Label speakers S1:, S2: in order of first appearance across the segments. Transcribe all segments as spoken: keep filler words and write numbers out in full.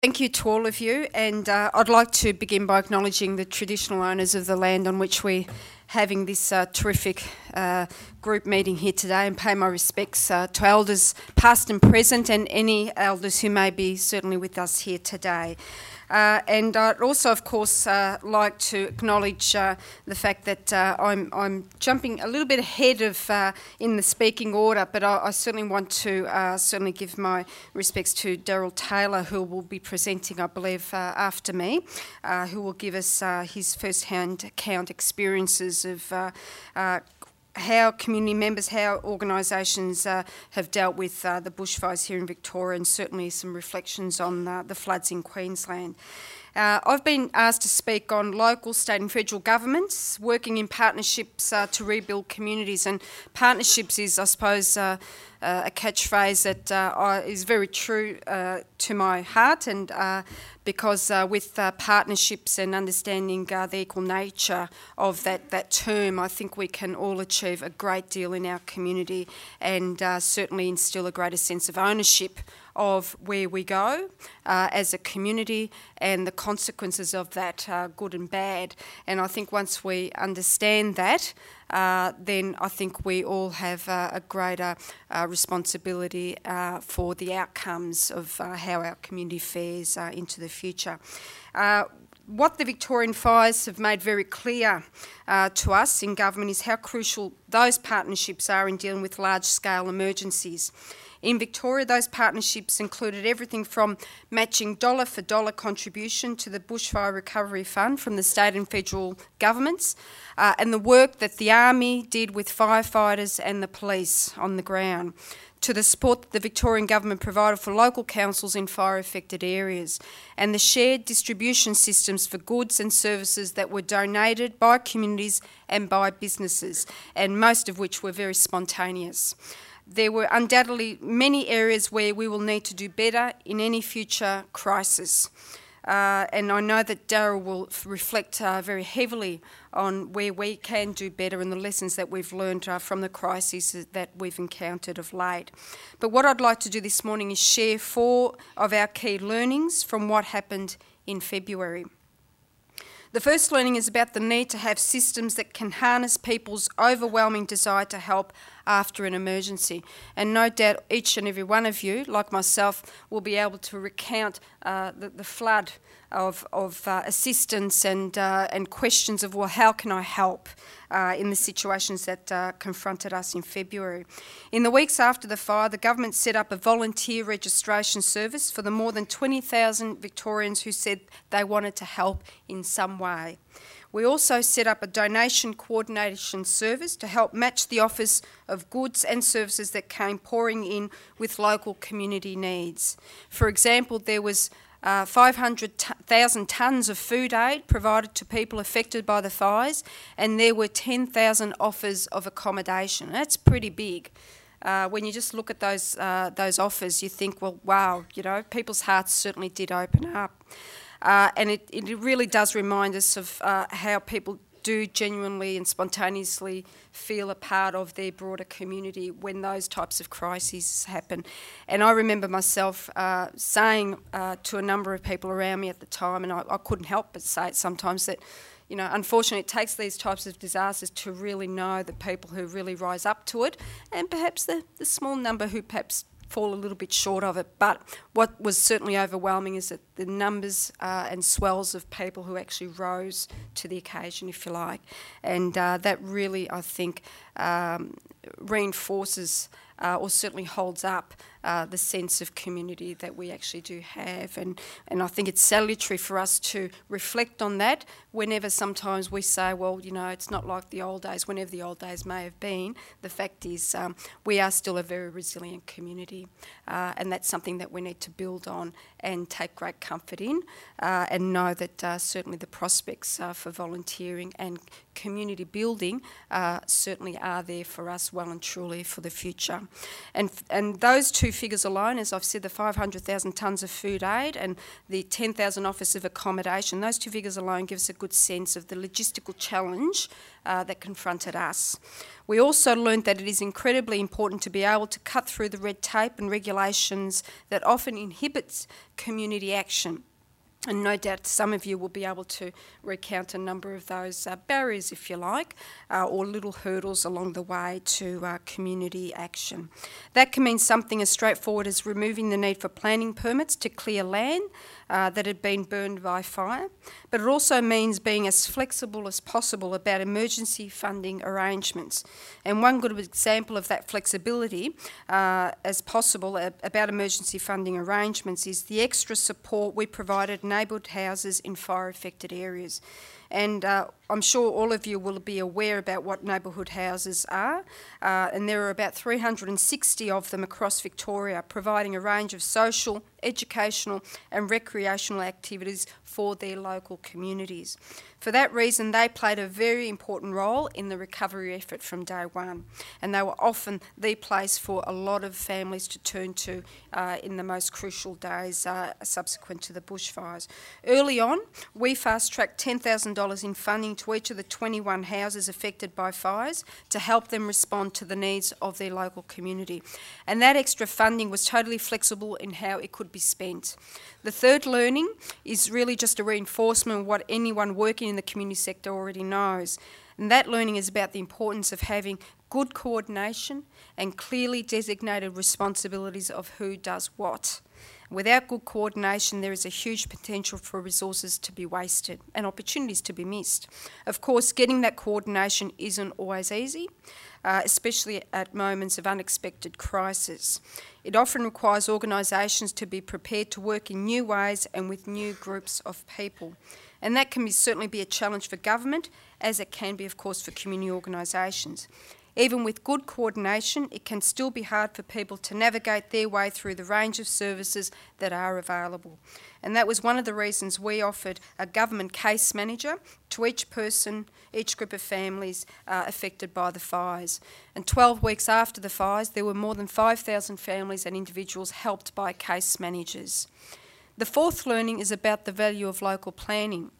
S1: Thank you to all of you, and uh, I'd like to begin by acknowledging the traditional owners of the land on which we're having this uh, terrific uh, group meeting here today, and pay my respects uh, to elders past and present and any elders who may be certainly with us here today. Uh, and I'd also, of course, uh, like to acknowledge uh, the fact that uh, I'm, I'm jumping a little bit ahead of uh, in the speaking order, but I, I certainly want to uh, certainly give my respects to Daryl Taylor, who will be presenting, I believe, uh, after me, uh, who will give us uh, his first-hand account experiences of uh, uh, how community members, how organisations uh, have dealt with uh, the bushfires here in Victoria, and certainly some reflections on uh, the floods in Queensland. Uh, I've been asked to speak on local, state and federal governments working in partnerships uh, to rebuild communities, and partnerships is, I suppose, uh, uh, a catchphrase that uh, I, is very true uh, to my heart, and uh, because uh, with uh, partnerships and understanding uh, the equal nature of that, that term, I think we can all achieve a great deal in our community, and uh, certainly instill a greater sense of ownership of where we go uh, as a community and the consequences of that, uh, good and bad. And I think once we understand that, uh, then I think we all have uh, a greater uh, responsibility uh, for the outcomes of uh, how our community fares uh, into the future. Uh, What the Victorian fires have made very clear uh, to us in government is how crucial those partnerships are in dealing with large-scale emergencies. In Victoria, those partnerships included everything from matching dollar-for-dollar contribution to the Bushfire Recovery Fund from the state and federal governments, uh, and the work that the Army did with firefighters and the police on the ground, to the support that the Victorian Government provided for local councils in fire-affected areas, and the shared distribution systems for goods and services that were donated by communities and by businesses, and most of which were very spontaneous. There were undoubtedly many areas where we will need to do better in any future crisis. Uh, and I know that Daryl will f- reflect uh, very heavily on where we can do better and the lessons that we've learned uh, from the crises that we've encountered of late. But what I'd like to do this morning is share four of our key learnings from what happened in February. The first learning is about the need to have systems that can harness people's overwhelming desire to help after an emergency. And no doubt each and every one of you, like myself, will be able to recount uh, the, the flood of, of uh, assistance and, uh, and questions of, well, how can I help uh, in the situations that uh, confronted us in February. In the weeks after the fire, the government set up a volunteer registration service for the more than twenty thousand Victorians who said they wanted to help in some way. We also set up a donation coordination service to help match the offers of goods and services that came pouring in with local community needs. For example, there was uh, five hundred thousand tonnes of food aid provided to people affected by the fires, and there were ten thousand offers of accommodation. That's pretty big. Uh, when you just look at those uh, those offers, you think, well, wow, you know, people's hearts certainly did open up. Uh, and it, it really does remind us of uh, how people do genuinely and spontaneously feel a part of their broader community when those types of crises happen. And I remember myself uh, saying uh, to a number of people around me at the time, and I, I couldn't help but say it sometimes, that, you know, unfortunately it takes these types of disasters to really know the people who really rise up to it, and perhaps the, the small number who perhaps fall a little bit short of it. But what was certainly overwhelming is that the numbers uh, and swells of people who actually rose to the occasion, if you like. And uh, that really, I think, um, reinforces uh, or certainly holds up uh, the sense of community that we actually do have. And, and I think it's salutary for us to reflect on that whenever sometimes we say, well, you know, it's not like the old days, whenever the old days may have been. The fact is um, we are still a very resilient community, uh, and that's something that we need to build on and take great comfort in, uh, and know that uh, certainly the prospects uh, for volunteering and community building uh, certainly are there for us well and truly for the future. And, and those two two figures alone, as I've said, the five hundred thousand tonnes of food aid and the ten thousand offers of accommodation, those two figures alone give us a good sense of the logistical challenge uh, that confronted us. We also learned that it is incredibly important to be able to cut through the red tape and regulations that often inhibits community action. And no doubt some of you will be able to recount a number of those uh, barriers, if you like, uh, or little hurdles along the way to uh, community action. That can mean something as straightforward as removing the need for planning permits to clear land uh, that had been burned by fire, but it also means being as flexible as possible about emergency funding arrangements. And one good example of that flexibility uh, as possible uh, about emergency funding arrangements is the extra support we provided neighbourhood houses in fire-affected areas. And uh, I'm sure all of you will be aware about what neighbourhood houses are, uh, and there are about three hundred sixty of them across Victoria, providing a range of social, educational and recreational activities for their local communities. For that reason, they played a very important role in the recovery effort from day one, and they were often the place for a lot of families to turn to uh, in the most crucial days uh, subsequent to the bushfires. Early on, we fast-tracked ten thousand dollars in funding to each of the twenty-one houses affected by fires to help them respond to the needs of their local community. And that extra funding was totally flexible in how it could be spent. The third learning is really just a reinforcement of what anyone working in the community sector already knows. And that learning is about the importance of having good coordination and clearly designated responsibilities of who does what. Without good coordination, there is a huge potential for resources to be wasted and opportunities to be missed. Of course, getting that coordination isn't always easy, uh, especially at moments of unexpected crisis. It often requires organisations to be prepared to work in new ways and with new groups of people. And that can be, certainly be a challenge for government, as it can be, of course, for community organisations. Even with good coordination, it can still be hard for people to navigate their way through the range of services that are available. And that was one of the reasons we offered a government case manager to each person, each group of families uh, affected by the fires. And twelve weeks after the fires, there were more than five thousand families and individuals helped by case managers. The fourth learning is about the value of local planning.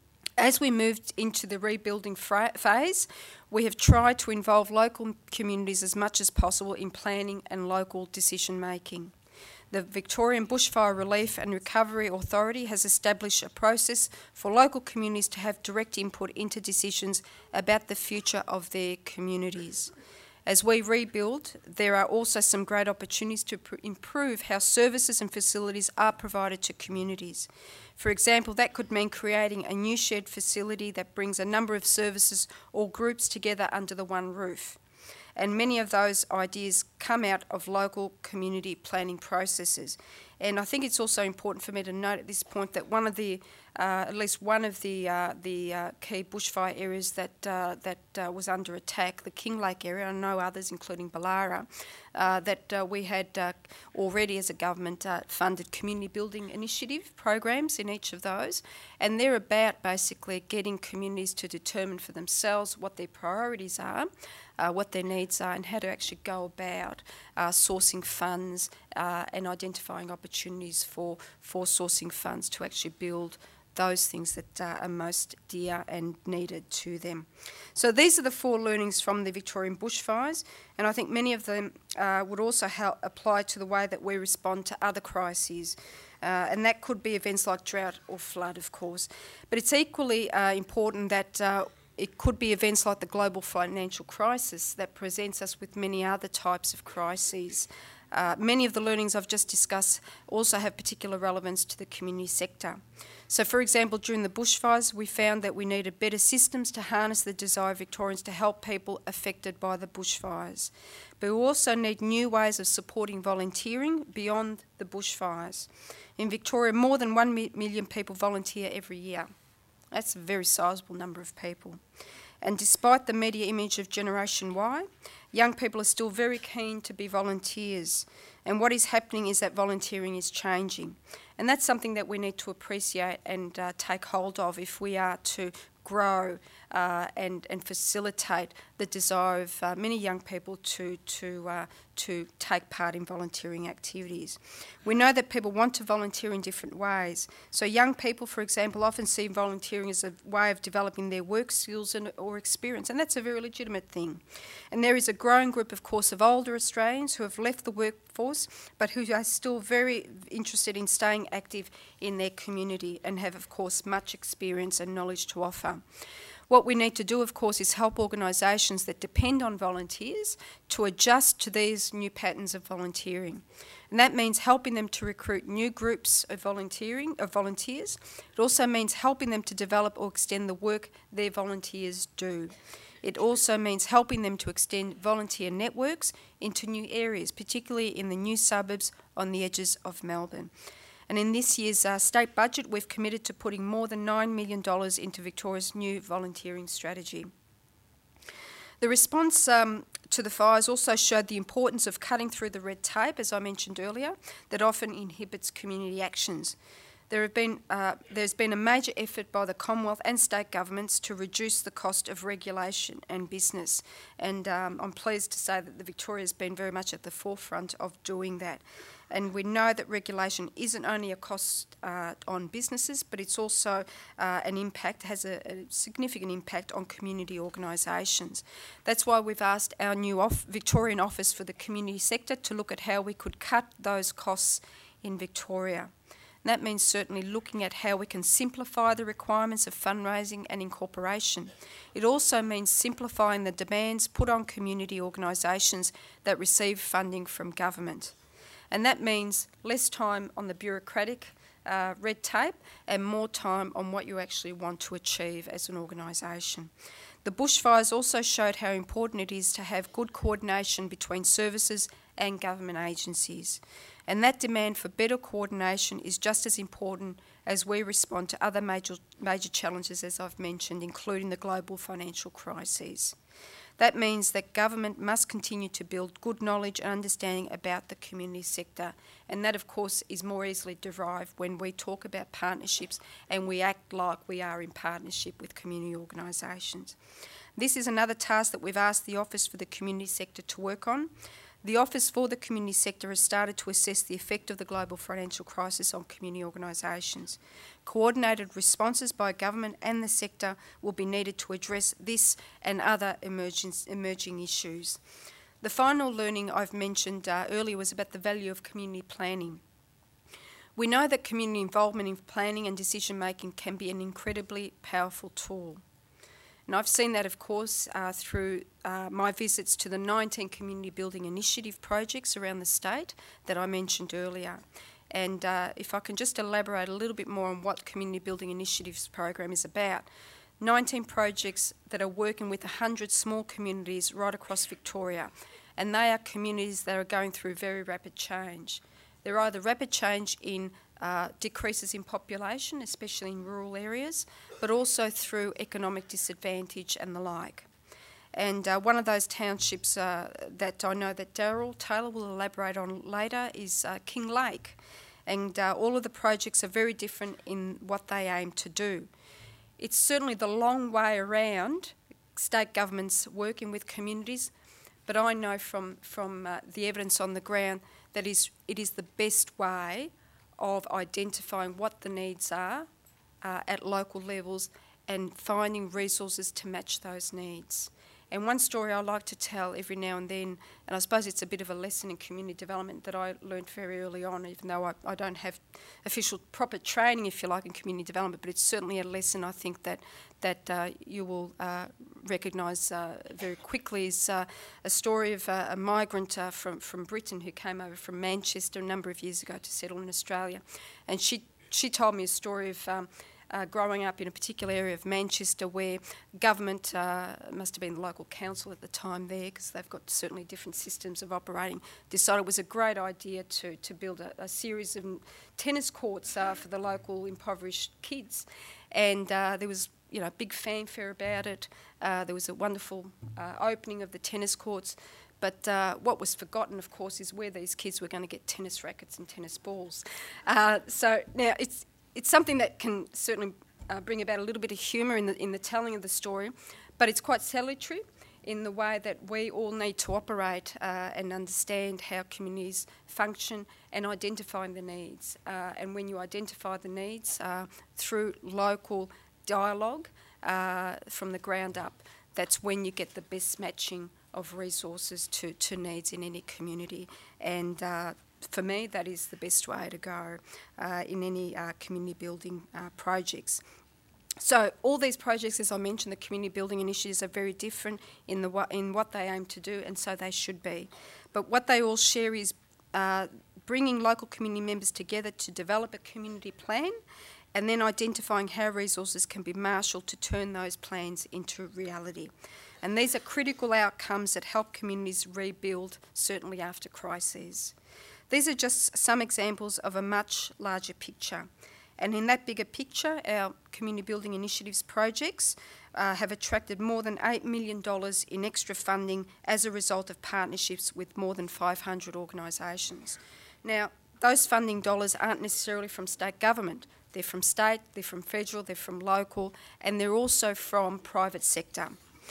S1: As we moved into the rebuilding phase, we have tried to involve local communities as much as possible in planning and local decision making. The Victorian Bushfire Relief and Recovery Authority has established a process for local communities to have direct input into decisions about the future of their communities. As we rebuild, there are also some great opportunities to pr- improve how services and facilities are provided to communities. For example, that could mean creating a new shared facility that brings a number of services or groups together under the one roof. And many of those ideas come out of local community planning processes. And I think it's also important for me to note at this point that one of the, uh, at least one of the uh, the uh, key bushfire areas that uh, that uh, was under attack, the Kinglake area, and no others, including Ballara, uh, that uh, we had uh, already as a government uh, funded community building initiative programs in each of those, and they're about basically getting communities to determine for themselves what their priorities are, uh, what their needs are, and how to actually go about uh, sourcing funds uh, and identifying opportunities for, for sourcing funds to actually build those things that uh, are most dear and needed to them. So these are the four learnings from the Victorian bushfires, and I think many of them uh, would also help apply to the way that we respond to other crises. Uh, and that could be events like drought or flood, of course. But it's equally uh, important that uh, it could be events like the global financial crisis that presents us with many other types of crises. Uh, many of the learnings I've just discussed also have particular relevance to the community sector. So, for example, during the bushfires, we found that we needed better systems to harness the desire of Victorians to help people affected by the bushfires. But we also need new ways of supporting volunteering beyond the bushfires. In Victoria, more than one million people volunteer every year. That's a very sizable number of people. And despite the media image of Generation Y, young people are still very keen to be volunteers. And what is happening is that volunteering is changing. And that's something that we need to appreciate and uh, take hold of if we are to grow uh, and, and facilitate the desire of uh, many young people to, to, uh, to take part in volunteering activities. We know that people want to volunteer in different ways. So young people, for example, often see volunteering as a way of developing their work skills and, or experience, and that's a very legitimate thing. And there is a growing group, of course, of older Australians who have left the workforce but who are still very interested in staying active in their community and have, of course, much experience and knowledge to offer. What we need to do, of course, is help organisations that depend on volunteers to adjust to these new patterns of volunteering. And that means helping them to recruit new groups of volunteering of volunteers. It also means helping them to develop or extend the work their volunteers do. It also means helping them to extend volunteer networks into new areas, particularly in the new suburbs on the edges of Melbourne. And in this year's uh, state budget, we've committed to putting more than nine million dollars into Victoria's new volunteering strategy. The response um, to the fires also showed the importance of cutting through the red tape, as I mentioned earlier, that often inhibits community actions. There have been, uh, there's been a major effort by the Commonwealth and state governments to reduce the cost of regulation and business, and um, I'm pleased to say that the Victoria has been very much at the forefront of doing that. And we know that regulation isn't only a cost uh, on businesses, but it's also uh, an impact, has a, a significant impact on community organisations. That's why we've asked our new off- Victorian Office for the Community Sector to look at how we could cut those costs in Victoria. And that means certainly looking at how we can simplify the requirements of fundraising and incorporation. It also means simplifying the demands put on community organisations that receive funding from government. And that means less time on the bureaucratic uh, red tape and more time on what you actually want to achieve as an organisation. The bushfires also showed how important it is to have good coordination between services and government agencies. And that demand for better coordination is just as important as we respond to other major, major challenges, as I've mentioned, including the global financial crises. That means that government must continue to build good knowledge and understanding about the community sector. And that, of course, is more easily derived when we talk about partnerships and we act like we are in partnership with community organisations. This is another task that we've asked the Office for the Community Sector to work on. The Office for the Community Sector has started to assess the effect of the global financial crisis on community organisations. Coordinated responses by government and the sector will be needed to address this and other emerging issues. The final learning I've mentioned uh, earlier was about the value of community planning. We know that community involvement in planning and decision making can be an incredibly powerful tool. And I've seen that, of course, uh, through uh, my visits to the nineteen Community Building Initiative projects around the state that I mentioned earlier. And uh, if I can just elaborate a little bit more on what Community Building Initiatives program is about. nineteen projects that are working with one hundred small communities right across Victoria. And they are communities that are going through very rapid change. They're either rapid change in Uh, decreases in population, especially in rural areas, but also through economic disadvantage and the like. And uh, one of those townships uh, that I know that Daryl Taylor will elaborate on later is uh, King Lake. And uh, all of the projects are very different in what they aim to do. It's certainly the long way around state governments working with communities, but I know from, from uh, the evidence on the ground that is, it is the best way of identifying what the needs are uh, at local levels and finding resources to match those needs. And one story I like to tell every now and then, and I suppose it's a bit of a lesson in community development that I learned very early on, even though I, I don't have official proper training, if you like, in community development, but it's certainly a lesson I think that that uh, you will uh, recognise uh, very quickly, is uh, a story of uh, a migrant uh, from, from Britain who came over from Manchester a number of years ago to settle in Australia. And she, she told me a story of um, Uh, growing up in a particular area of Manchester where government, uh, must have been the local council at the time there, because they've got certainly different systems of operating, decided it was a great idea to, to build a, a series of tennis courts uh, for the local impoverished kids. And uh, there was, you know, big fanfare about it. Uh, there was a wonderful uh, opening of the tennis courts. But uh, what was forgotten, of course, is where these kids were going to get tennis rackets and tennis balls. Uh, so now it's It's something that can certainly uh, bring about a little bit of humour in the, in the telling of the story, but it's quite salutary in the way that we all need to operate uh, and understand how communities function and identifying the needs. Uh, and when you identify the needs uh, through local dialogue uh, from the ground up, that's when you get the best matching of resources to, to needs in any community. And uh, for me, that is the best way to go uh, in any uh, community building uh, projects. So all these projects, as I mentioned, the community building initiatives are very different in the in what they aim to do, and so they should be. But what they all share is uh, bringing local community members together to develop a community plan, and then identifying how resources can be marshalled to turn those plans into reality. And these are critical outcomes that help communities rebuild, certainly after crises. These are just some examples of a much larger picture. And in that bigger picture, our community building initiatives projects uh, have attracted more than eight million dollars in extra funding as a result of partnerships with more than five hundred organisations. Now, those funding dollars aren't necessarily from state government. They're from state, they're from federal, they're from local, and they're also from private sector.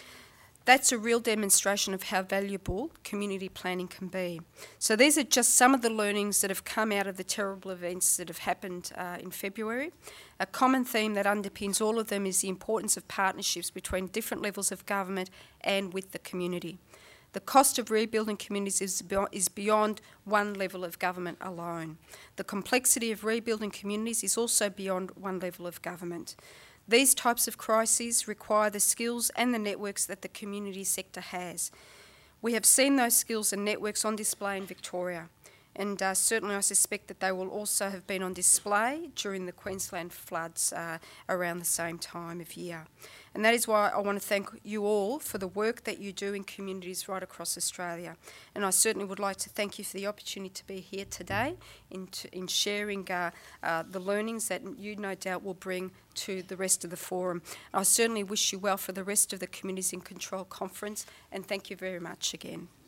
S1: That's a real demonstration of how valuable community planning can be. So these are just some of the learnings that have come out of the terrible events that have happened uh, in February. A common theme that underpins all of them is the importance of partnerships between different levels of government and with the community. The cost of rebuilding communities is beyond, is beyond one level of government alone. The complexity of rebuilding communities is also beyond one level of government. These types of crises require the skills and the networks that the community sector has. We have seen those skills and networks on display in Victoria, and uh, certainly I suspect that they will also have been on display during the Queensland floods uh, around the same time of year. And that is why I want to thank you all for the work that you do in communities right across Australia. And I certainly would like to thank you for the opportunity to be here today in, to, in sharing uh, uh, the learnings that you no doubt will bring to the rest of the forum. I certainly wish you well for the rest of the Communities in Control conference, and thank you very much again.